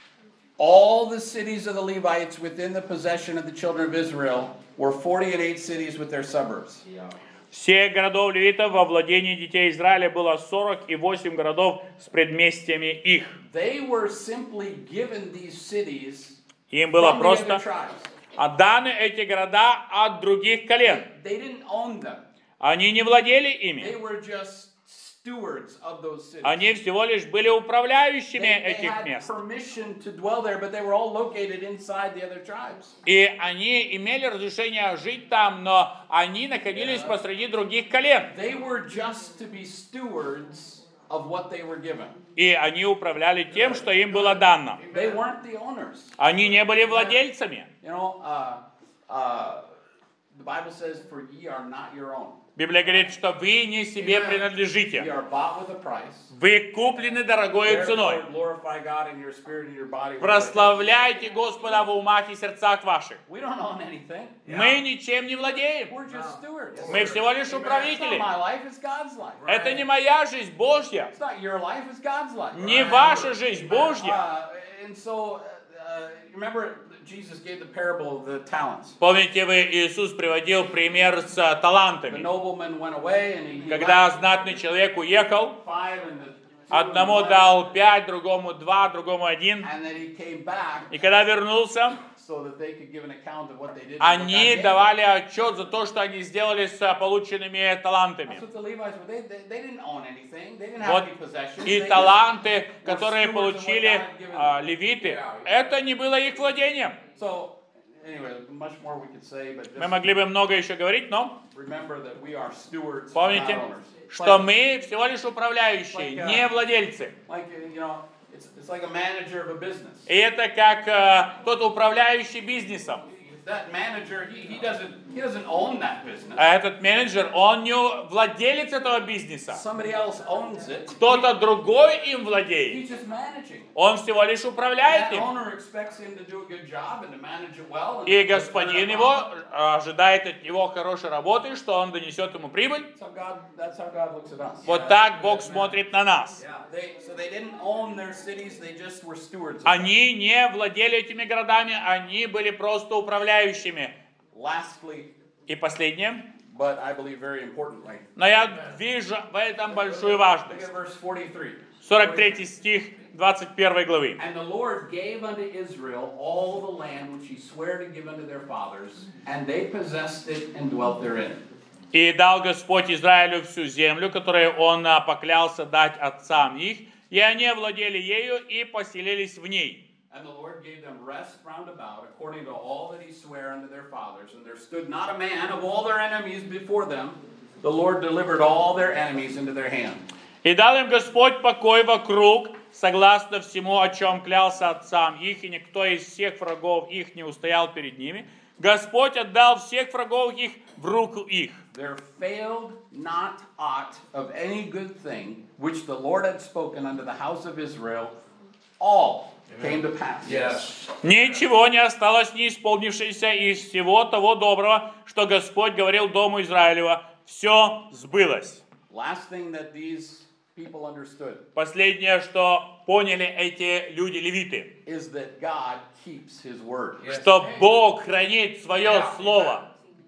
All the cities of the Levites within the possession of the children of Israel were forty and eight cities with their suburbs. Всех городов левитов во владении детей Израиля было сорок и восемь городов с предместьями их. They were simply given these cities Им было from the other просто tribes. отданы эти города от других колен. They didn't own them. Они не владели They ими. were just stewards of those cities. Они всего лишь были управляющими They, they этих had мест. permission to dwell there, but they were all located inside the other tribes. И они имели разрешение жить там, но они находились посреди других колен. They were just to be stewards of what they were given. И они управляли тем, что им было дано. They weren't the owners. Они не были владельцами. You know, uh, uh, the Bible says, "For ye are not your own." Библия говорит, что вы не себе We принадлежите. are bought with a price. Вы куплены дорогой ценой. Therefore, glorify God in your spirit and your body. Прославляйте Господа в умах и сердцах ваших. We don't own anything. Мы ничем не владеем. We're just stewards. Мы всего лишь It's not управители. my life, it's God's life. Это не моя жизнь, Божья. It's not your life, it's God's life. Не ваша жизнь, Божья. Uh, and so, uh, remember, Jesus gave the parable of the talents. Помните, вы Иисус приводил пример с The талантами. nobleman went away and he, he Когда left знатный человек уехал, five and the two одному and the дал пять, другому два, другому один. and then he came back И когда вернулся, so that they could give an account of what they did. with what God они gave them. давали отчет за то, что они сделали с полученными талантами. That's what the Levites were. They, they, they didn't own anything. They didn't have Вот any possessions. и They just таланты, were которые stewards of what получили God had given а, them. левиты, это не было их владением. So, anyway, much more we could say, but Мы just могли бы много еще говорить, но remember that we are stewards, помните, not owners. что Like- мы всего лишь управляющие, не владельцы. Like, uh, you know, it's, it's like a manager of a business. И это как э, тот управляющий бизнесом. That manager, he, he doesn't he doesn't own that business. А этот менеджер, он не владелец этого бизнеса. Somebody else owns it. Кто-то другой им владеет. He's just managing. Он всего лишь управляет That им. owner expects him to do a good job and to manage it well. and И to господин turn it его around. ожидает от него хорошей работы, что он донесет ему прибыль. That's how God, that's how God looks at us. Вот так Бог смотрит на нас. They, so they didn't own their cities, they just were stewards. of them. Они не владели этими городами, они были просто управляющими. Lastly, И последнее, but I believe very importantly, но я вижу в этом большую look важность. at verse forty-three. сорок третий стих двадцать первой главы. And the Lord gave unto Israel all the land which he sware to give unto their fathers, and they possessed it and dwelt therein. «И дал Господь Израилю всю землю, которую Он а, поклялся дать отцам их, и они овладели ею и поселились в ней». And the Lord gave them rest round about, according to all that he sware unto their fathers. And there stood not a man of all their enemies before them. The Lord delivered all their enemies into their hand. И дал им Господь покой вокруг, согласно всему, о чем клялся отцам их, и никто из всех врагов их не устоял перед ними. Господь отдал всех врагов их в руку их. There failed not aught of any good thing which the Lord had spoken unto the house of Israel. All came to pass. Yes. Ничего не осталось не исполнившееся из всего того доброго, что Господь говорил дому Израилева. Все сбылось. Last thing that these people understood Последнее, что поняли эти люди-левиты, is that God keeps his word. что Бог хранит свое слово.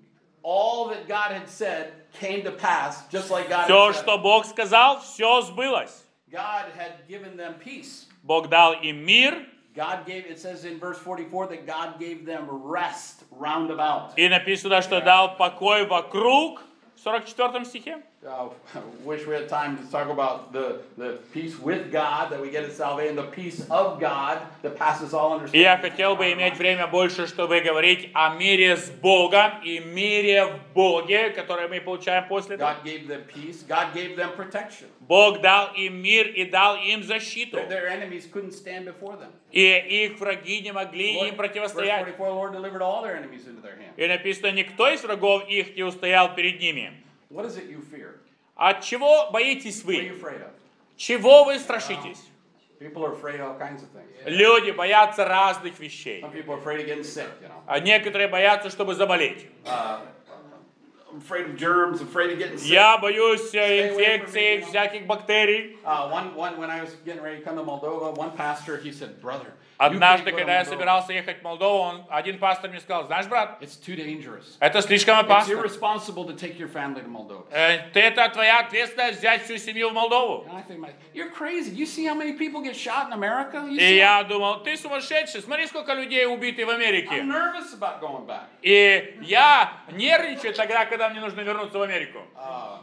All that God had said came to pass, just like God Все, had said. что Бог сказал, все сбылось. God had given them peace. Бог дал им мир, God gave, it says in verse forty-four that God gave them rest round about. и написано, что дал покой вокруг, в сорок четвёртом стихе. Uh, wish we had time to talk about the, the peace with God that we get at salvation, the peace of God that passes all И я understanding. хотел бы иметь время больше, чтобы говорить о мире с Богом и мире в Боге, который мы получаем после этого. God gave them peace. God gave them protection. Бог дал им мир и дал им защиту. Their, their enemies couldn't stand before them. И их враги не могли Lord, им verse противостоять. forty-four, the Lord delivered all their enemies into their hand. И написано, никто из врагов их не устоял перед ними. What is it you fear? От чего боитесь What are you вы? afraid of? Чего вы страшитесь? People are afraid of all kinds of things. Люди боятся разных вещей. Some people are afraid of getting sick, you know. А некоторые боятся, чтобы заболеть. Uh, I'm afraid of germs, afraid of getting sick. Я боюсь э, Stay away from me, инфекций, you know. всяких бактерий. Uh, one, one, when I was getting ready to come to Moldova, one pastor, he said, brother, Однажды, you can't go to когда я Moldova. собирался ехать в Молдову, он, один пастор мне сказал, знаешь, брат, It's too dangerous. это слишком It's опасно. irresponsible to take your family to Moldova. Э, ты, это твоя ответственность взять всю семью в Молдову. And I think, you're crazy. You see how many people get shot in America? You И see я думал, ты сумасшедший, смотри, сколько людей убиты в I'm Америке. nervous about going back. И я нервничаю тогда, когда мне нужно вернуться в Америку. Uh,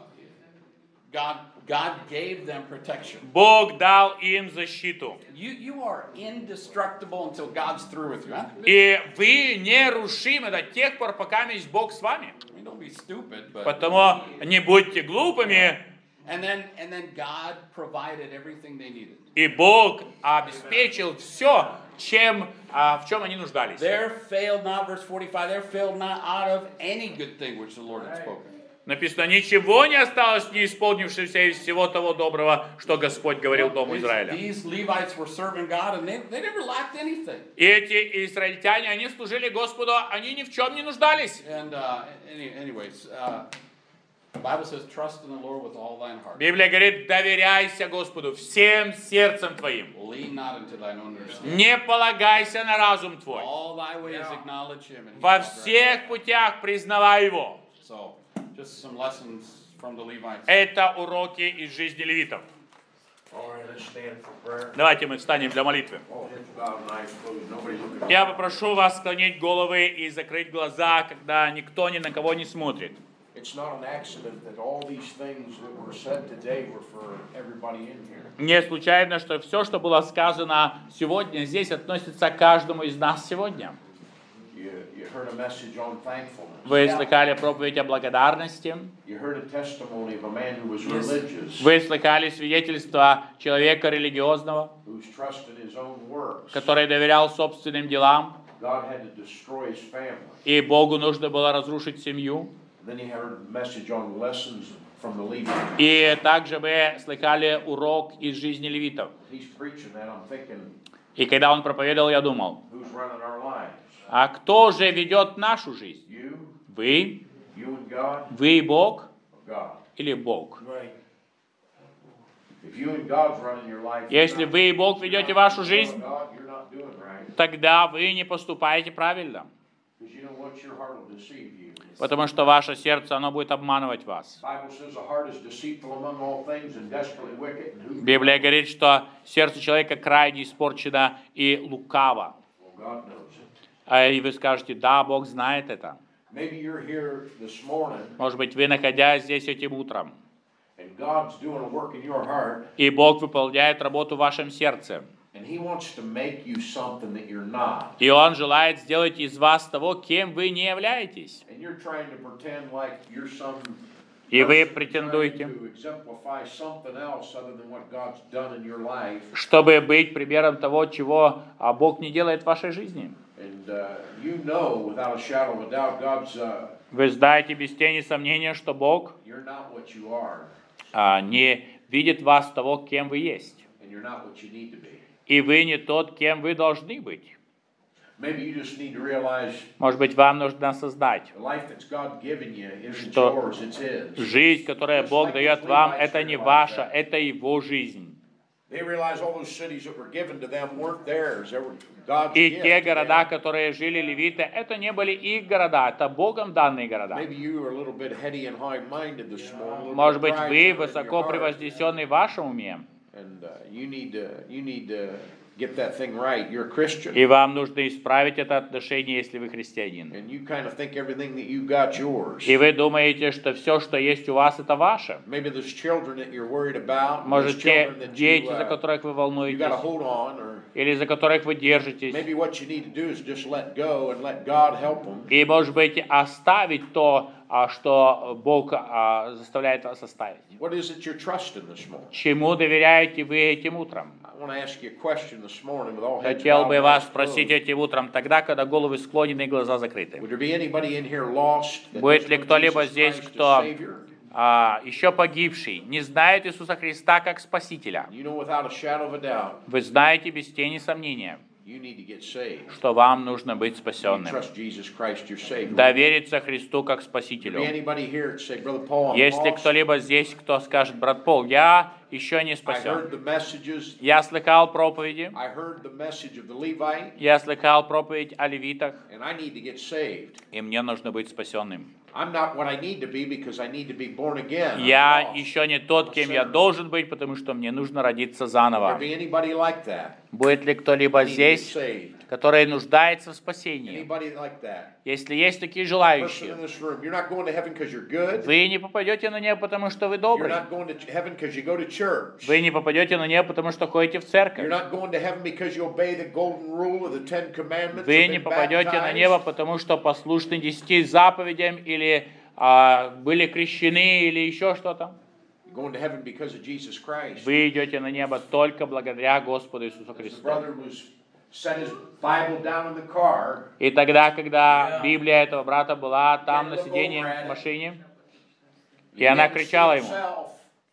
God, God gave them protection. Бог дал им защиту. You, you are indestructible until God's through with you. Huh? И вы нерушимы до тех пор, пока есть Бог с вами. I mean, don't be stupid, but. Потому не будьте глупыми. And then, and then God provided everything they needed. И Бог обеспечил все, чем, а, в чем они нуждались. There failed not, verse forty-five, there failed not out of any good thing which the Lord had spoken. Написано, ничего не осталось не исполнившегося из всего того доброго, что Господь говорил Дому These, Израиля. these Levites were serving God and they, they never lacked anything. И эти израильтяне, они служили Господу, они ни в чем не нуждались. And uh, any, anyways, uh, the Bible says, trust in the Lord with all thine heart. Библия говорит, доверяйся Господу всем сердцем твоим. Lean not into thine own understanding. Не полагайся на разум твой. All thy ways acknowledge him. And he Во shall direct всех путях признавай Его. So, just some lessons from the Levites. Это уроки из жизни левитов. All right, let's stand for prayer. Давайте мы встанем для молитвы. Oh, God, and eyes closed. Nobody looking. Я попрошу вас склонить головы и закрыть глаза, когда никто ни на кого не смотрит. It's not an accident that all these things that were said today were for everybody in here. Не случайно, что все, что было сказано сегодня, здесь относится к каждому из нас сегодня. You, you heard a message on thankfulness. Вы слыхали проповедь о благодарности. You heard a testimony of a man who was religious, Вы слыхали свидетельство человека религиозного, who's trusted his own works. который доверял собственным делам, God had to destroy his family. и Богу нужно было разрушить семью. Then you heard a message on lessons from the Levites. И также вы слыхали урок из жизни левитов. He's preaching that. I'm thinking, И когда он проповедовал, я думал, who's running our lives? а кто же ведет нашу жизнь? You, Вы? you and God, Вы и Бог? or God. Или Бог? If you and God's running your life, Если вы и Бог ведете вашу жизнь, God, you're not doing right. тогда вы не поступаете правильно. Because you know what, your heart will deceive you. Потому что ваше сердце, оно будет обманывать вас. Bible says the heart is deceitful among all things and desperately wicked. And who Библия говорит, что сердце человека крайне испорчено и лукаво. Well, God knows it. А и вы скажете, да, Бог знает это. Maybe you're here this morning Может быть, вы, находясь здесь этим утром, and God's doing a work in your heart, и Бог выполняет работу в вашем сердце. And he wants to make you something that you're not. И Он желает сделать из вас того, кем вы не являетесь. And you're trying to pretend like you're some И вы person претендуете, trying to exemplify something else other than what God's done in your life. чтобы быть примером того, чего а, Бог не делает в вашей жизни. And uh, you know, without a shadow of a doubt, God's uh, Вы знаете без тени сомнения, что Бог you're not what you are, а, не видит вас того, кем вы есть. and you're not what you need to be. И вы не тот, кем вы должны быть. Maybe you just need to realize Может быть, вам нужно осознать, the life that's God given you isn't что yours, it's His. жизнь, которую Бог дает вам, это не ваша, это Его жизнь. They realize all those cities that were given to them weren't theirs. They were God's И gift те to города, them. которые жили левиты, это не были их города, это Богом данные города. Maybe you were a little bit heady and high-minded this morning. a little Может bit быть, pride вы in your высоко heart. превознесенный в вашем уме, And uh, you need to you need to get that thing right. You're a Christian. и вам нужно исправить это отношение, если вы христианин. And you kind of think everything that you got yours. И вы думаете, что все, что есть у вас, это ваше. Maybe there's children that you're worried about. Может, There's те children that дети, you, за uh, которых вы you got to волнуетесь, hold on, or или за которых вы держитесь. maybe what you need to do is just let go and let God help them. И, может быть, оставить то, а, что Бог а, заставляет вас оставить. What is it you're trusting this morning? Чему доверяете вы этим утром? I want to ask you a question this morning with all heads Хотел bowed бы and вас eyes спросить closed. этим утром, тогда, когда головы склонены и глаза закрыты. Would there be anybody in here lost that Будет doesn't ли know кто-либо Jesus здесь, Christ as кто Savior? а, еще погибший, не знает Иисуса Христа как Спасителя? You know without a shadow of a doubt, Вы знаете без тени сомнения, you need to get saved. что вам нужно быть You спасенным. trust Jesus Christ, your Savior. Довериться Христу как Would there be Спасителю. anybody here that say, Brother Paul, I'm Есть ли lost. кто-либо здесь, кто скажет: брат Пол, я еще не I спасен. heard the messages. Я слыхал проповеди, I heard the message of the Levite, я слыхал проповедь о левитах, and I need to get saved. и мне нужно быть спасенным. I'm not what I need to be because I need to be born again. I'm Я lost. еще не тот, кем я должен быть, потому что мне нужно родиться заново. Would there be anybody like that? Будет ли кто-либо Need to get здесь, saved. который нуждается в спасении? Anybody like that? Если есть такие Person желающие, in this room, you're not going to heaven because you're good. вы не попадете на небо, потому что вы You're добрый. not going to heaven because you go to church. Вы не попадете на небо, потому что ходите в You're церковь. not going to heaven because you obey the golden rule of the Ten Commandments. Вы or не been попадете на baptized. небо, потому что послушны десяти заповедям или а, были крещены или еще что-то. You're going to heaven because of Jesus Christ. Вы идете на небо только благодаря Господу Иисусу His Христу. brother was set his Bible down in the car. И тогда, когда Библия этого брата была там на сиденье в машине, и она кричала ему, Himself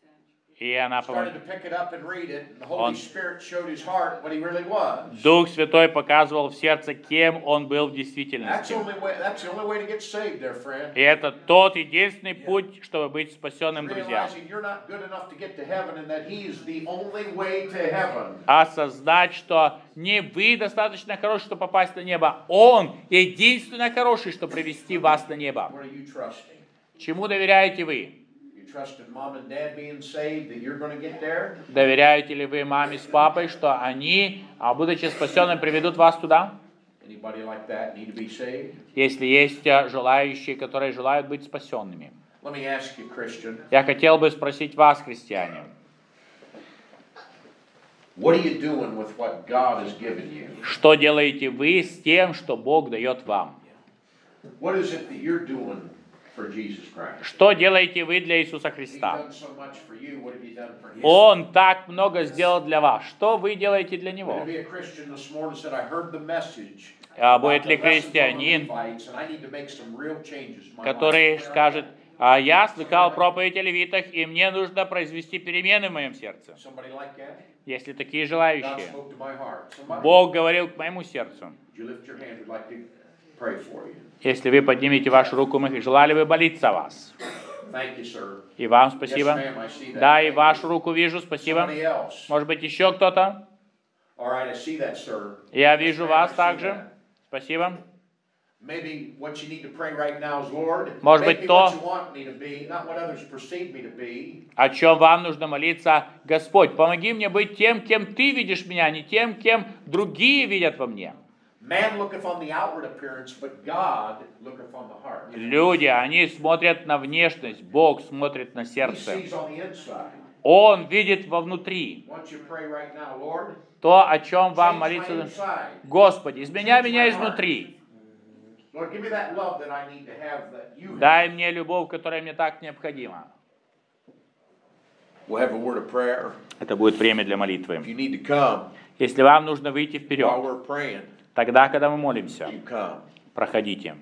и она started помогла. to pick it up and read it. And the Он- Holy Spirit showed his heart what he really was. Дух Святой показывал в сердце, кем он был в That's действительности. the only way. That's the only way to get saved, there, friend. И это тот единственный путь, чтобы быть спасенным, друзья. Realizing you're not good enough to get to heaven, and that He is the only way to heaven. Осознать, что не вы достаточно хороший, чтобы попасть на небо, Он единственно хороший, чтобы привести вас на небо. What are you trusting? Чему доверяете вы? You trusting mom and dad being saved that you're going to get there? Доверяете ли вы маме с папой, что они, а, будучи спасенными, приведут вас туда? Anybody like that need to be saved? Если есть а, желающие, которые желают быть спасенными. Let me ask you, Christian. Я хотел бы спросить вас, христиане, What are you doing with what God has given you? что делаете вы с тем, что Бог дает вам? What is it that you're doing for Jesus Christ? Что делаете вы для Иисуса He's Христа? done so much for you. What have you done for Him? Он так много сделал для вас. Что вы делаете для Would Него? there be a Christian this morning that said, I heard the message А about будет the ли lessons on the христианин, Levites, and I need to make some real changes in my который life? скажет: а я слыхал проповедь о левитах, и мне нужно произвести перемены в моем сердце? Somebody like that? Есть ли такие God желающие? spoke to my heart. Somebody? Бог говорил к моему сердцу. Would you lift your hand? We'd like to pray for you. Если вы поднимете вашу руку, мы желали бы молиться о вас. Thank you, sir. И вам Yes, спасибо. ma'am, I see that. Да, и Thank вашу you. руку вижу, спасибо. Somebody else. Может быть, еще кто-то? All right, I see that, sir. Я Yes, вижу ma'am, вас I see также. that. Спасибо. Maybe what you need to pray right now is, Lord, Может make быть, me то- what you want me to be, not what others perceive me to be. О чем вам нужно молиться? Господь, помоги мне быть тем, кем Ты видишь меня, а не тем, кем другие видят во мне. Man looketh on the outward appearance, but God looketh on the heart. Люди, они смотрят на внешность, Бог смотрит на He сердце. sees on the inside. Он видит вовнутри. Why don't you pray right now, Lord? То, о чем вам Change my молиться. inside. Господи, изменяй меня изнутри. Lord, give me that love that I need to have that you have. Дай мне любовь, которая мне так необходима. We'll have a word of prayer. Это будет время для If молитвы. you need to come Если вам нужно выйти while вперед, we're praying, тогда, когда мы молимся, you come. проходите.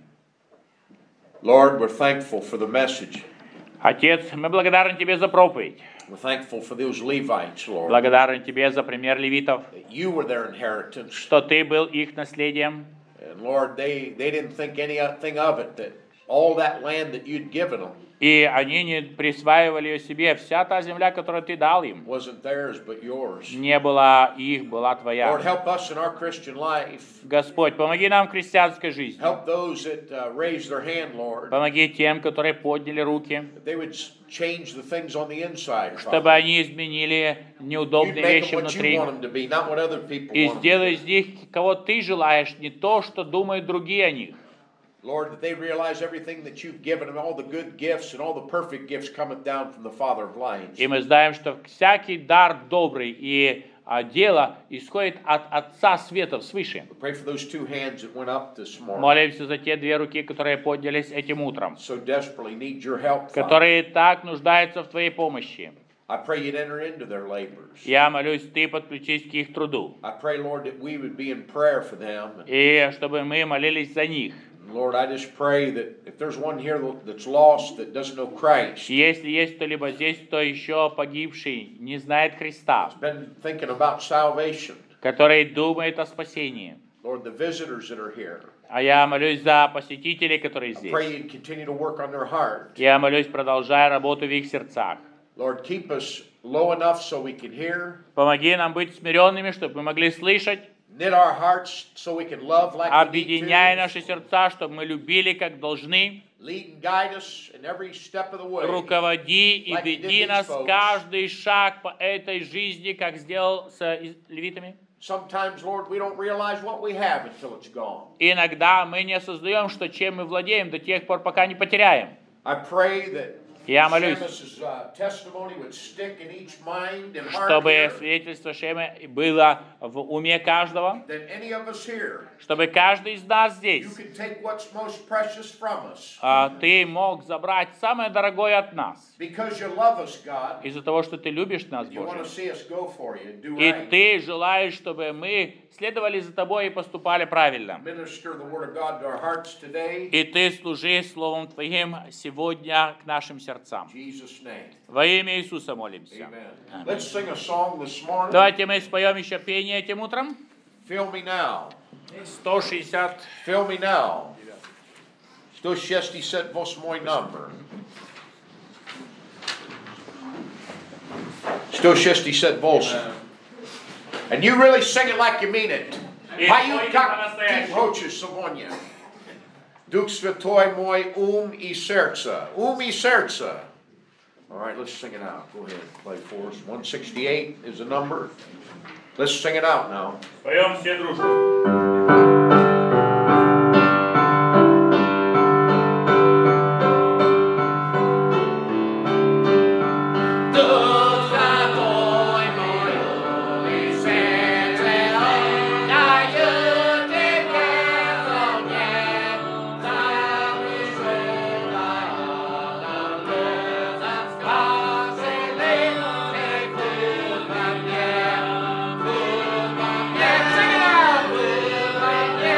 Lord, we're thankful for the message. Отец, мы благодарны Тебе за проповедь. We're thankful for those Levites, Lord. Благодарны Тебе за пример левитов, That you were their inheritance. что Ты был их наследием. And Lord, they, they didn't think anything of it, that all that land that you'd given them И они не присваивали ее себе. Вся та земля, которую Ты дал им, wasn't theirs, but yours. не была их, была Lord, Твоя. help us in our Christian life. Господь, помоги нам в христианской жизни. Help those that uh, raised their hand, Lord, Помоги тем, которые подняли руки, that they would s- change the things on the inside, чтобы Father. они изменили You'd неудобные make вещи them what you внутри. want them to be, not what other people И want them to сделай be. из них, кого Ты желаешь, не то, что думают другие о них. Lord, that they realize everything that you've given them, all the good gifts and all the perfect gifts cometh down from the Father of lights. И мы знаем, что всякий дар добрый и а, дело исходит от Отца Светов свыше. We pray for those two hands that went up this morning. Молимся за те две руки, которые поднялись этим утром, So desperately need your help, Father. которые так нуждаются в Твоей помощи. I pray you'd enter into their labors. Я молюсь, Ты подключись к их труду. I pray, Lord, that we would be in prayer for them. И чтобы мы молились за них. Lord, I just pray that if there's one here that's lost that doesn't know Christ, Если есть кто-либо здесь, кто еще погибший, не знает Христа, been thinking about salvation, который думает о спасении. Lord, the visitors that are here, А я молюсь за посетителей, которые I pray здесь. you'd continue to work on their heart. Я молюсь, продолжая работу в их сердцах. Lord, keep us low enough so we can hear, Помоги нам быть смиренными, чтобы мы могли слышать. knit our hearts so we can love like we need Объединяй to, наши сердца, чтобы мы любили, как должны. lead and guide us in every step of the way. Руководи и Like you did веди these нас folks. каждый шаг по этой жизни, как сделал с из- левитами. Sometimes, Lord, we don't realize what we have until it's gone. Иногда мы не осознаем, что чем мы владеем до тех пор, пока не потеряем. I pray that Я молюсь, Seamus' uh, testimony would stick in each mind and heart чтобы here, свидетельство Шемы было в уме каждого, that any of us here, чтобы каждый из нас you здесь, can take what's most precious from us. а, ты мог забрать самое дорогое от нас. Because you love us, God, Из-за того, что ты любишь нас, you want to Боже. see us go for you and do И right. ты желаешь, чтобы мы следовали за тобой и поступали правильно. Minister the word of God to our hearts today. И ты служи Словом Твоим сегодня к нашим сердцам. In Jesus' name. Во имя Иисуса молимся. Amen. Let's sing a song this morning. Давайте мы споем еще пение этим утром. Fill me now. сто шестьдесят. Fill me now. сто шестьдесят восьмой number. сто шестьдесят восемь. And you really sing it like you mean it. Поют как ты хочешь сегодня. Дух Святой мой, ум и сердце. Ум и сердце. All right, let's sing it out. Go ahead, play for us. one sixty-eight is the number. Let's sing it out now. Споем все дружно. Yeah.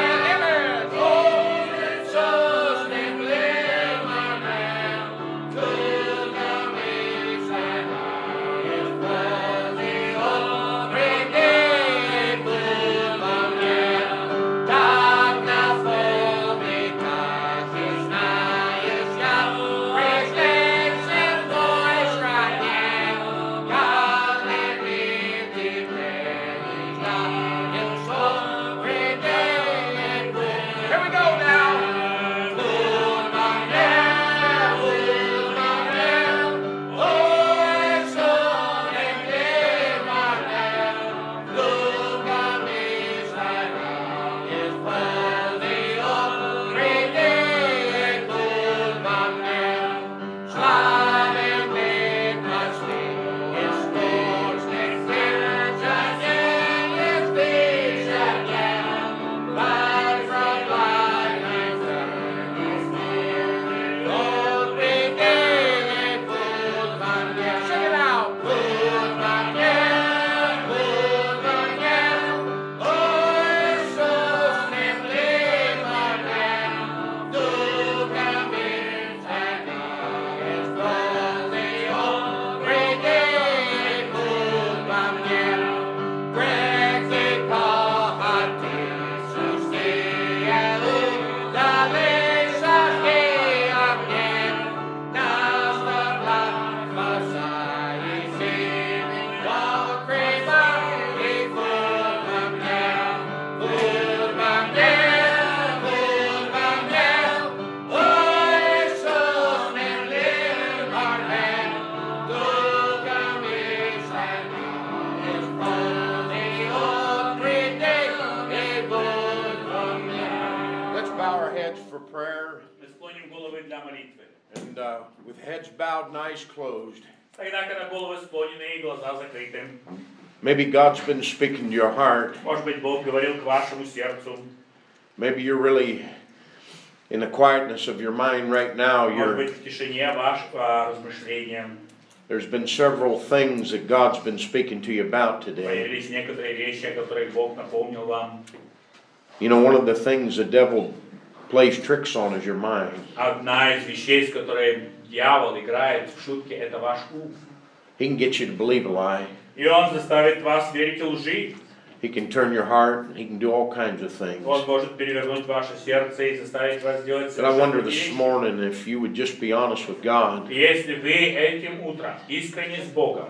our heads for prayer, Мы склоним головы для молитвы. and uh, with heads bowed and eyes closed, Тогда, когда головы склонены и глаза закрыты, maybe God's been speaking to your heart. может быть, Бог говорил к вашему сердцу. Maybe you're really in the quietness of your mind right now. Может You're, быть, в тишине вашего размышления there's been several things that God's been speaking to you about today. появились некоторые вещи, о которых Бог напомнил вам. You know, one of the things the devil plays tricks on is your mind. Одна из вещей, с которой дьявол играет в шутки, это ваш ум. He can get you to believe a lie. И он заставит вас верить лжи. He can turn your heart. He can do all kinds of things. Он может перевернуть ваше сердце и заставить вас делать But I wonder совершенно this вещи. morning if you would just be honest with God. И если вы этим утром искренне с Богом,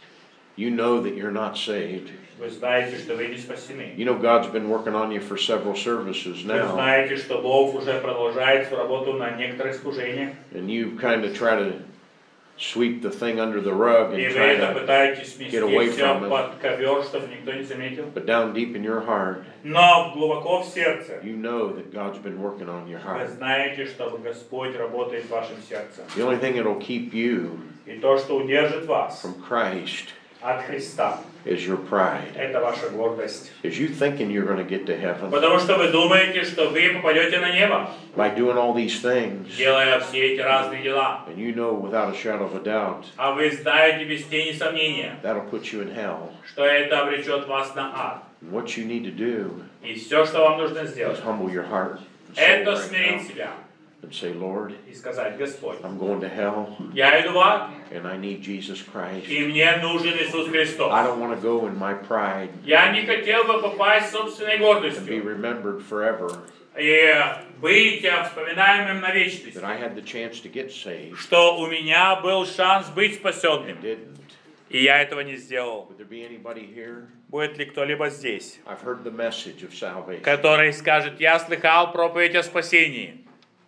You know that you're not saved. вы знаете, что вы не спасены. You know God's been working on you for several services Вы now. знаете, что Бог уже продолжает свою работу на некоторых служениях. And you kind of try to sweep the thing under the rug И and вы try это to, пытаетесь get away сместить все from it. под ковер, чтобы никто не заметил. but down deep in your heart, Но глубоко в сердце you know that God's been working on your вы heart. знаете, что Господь работает в вашем сердце. The only thing that'll keep you И то, что удержит вас from Christ от Христа, is your pride. это ваша гордость. Is you thinking you're going to get to heaven Потому что вы думаете, что вы попадете на небо, by doing all these things, делая все эти разные дела. and you know without a shadow of a doubt А вы знаете без тени сомнения, that'll put you in hell. что это обречет вас на ад. And what you need to do И все, что вам нужно is сделать, humble your heart and soul это right смирить now себя and say, Lord, и сказать: Господь, I'm going to hell я иду в ад, and I need Jesus Christ. и мне нужен Иисус Христос. I don't want to go in my pride Я не хотел бы попасть собственной and be гордостью remembered forever и быть вспоминаемым на вечность, that I had the chance to get saved что у меня был шанс быть and спасенным, didn't. и я этого не сделал. Would there be anybody here? Будет ли кто-либо здесь, I've heard the message of salvation. который скажет: я слыхал проповедь о спасении?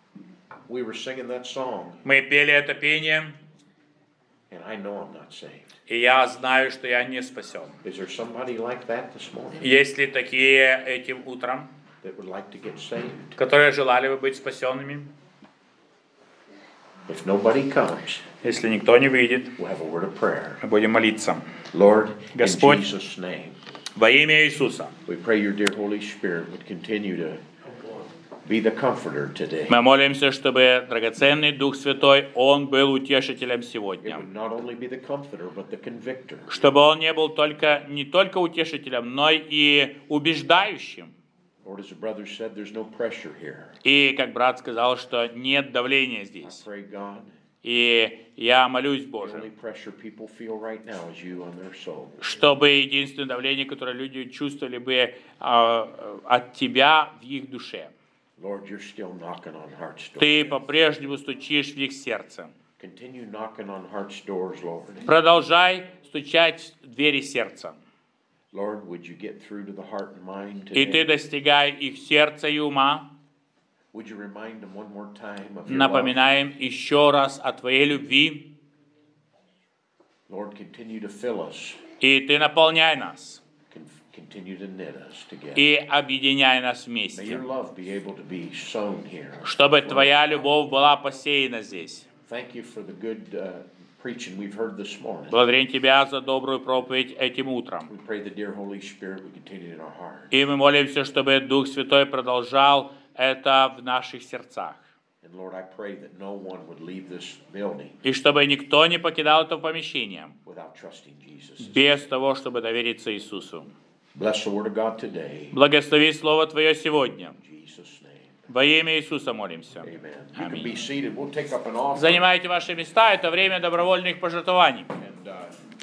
We were singing that song, Мы пели это пение, and I know I'm not saved. и я знаю, что я не спасен. Is there somebody like that this morning Есть ли такие этим утром, that would like to get saved? которые желали бы быть спасенными? If nobody comes, Если никто не выйдет, we'll have a word of prayer. мы будем молиться. Lord, in Господь, Jesus' name, во имя Иисуса, we pray your dear Holy Spirit would continue to be the comforter today. мы молимся, чтобы драгоценный Дух Святой, Он был утешителем It сегодня. would not only be the comforter, but the convictor. Чтобы Он не был только, не только утешителем, но и убеждающим. Lord, as the brother said, there's no pressure here. И, как брат сказал, что нет давления I здесь. pray, God, И я молюсь, the Боже, only pressure people feel right now is you on their soul. чтобы единственное давление, которое люди чувствовали бы а, от Тебя в их душе. Lord, you're still knocking on hearts' Ты doors. по-прежнему стучишь в их сердце. Continue knocking on hearts' doors, Lord. Продолжай стучать в двери сердца. Lord, would you get through to the heart and mind И Ты today? достигай их сердца и ума. Would you remind them one more time of your love? Напоминаем еще раз о Твоей любви. Lord, continue to fill us. И Ты наполняй нас. Con- Continue to knit us together. И объединяй нас May вместе. your love be able to be sown here. Чтобы Твоя любовь была посеяна здесь. Thank you for the good uh, preaching we've heard this morning. Благодарим Тебя за добрую проповедь этим утром. We pray the dear Holy Spirit would continue in our heart. И мы молимся, чтобы Дух Святой продолжал это в наших сердцах. And Lord, I pray that no one would leave this building И чтобы никто не покидал это помещение without trusting Jesus. без того, чтобы довериться Иисусу. Bless the word of God today. Благослови Слово Твое сегодня. In Jesus' name. Во имя Иисуса молимся. Amen. You can Аминь. be seated. We'll take up an offering. Занимайте ваши места, это время добровольных пожертвований. And uh,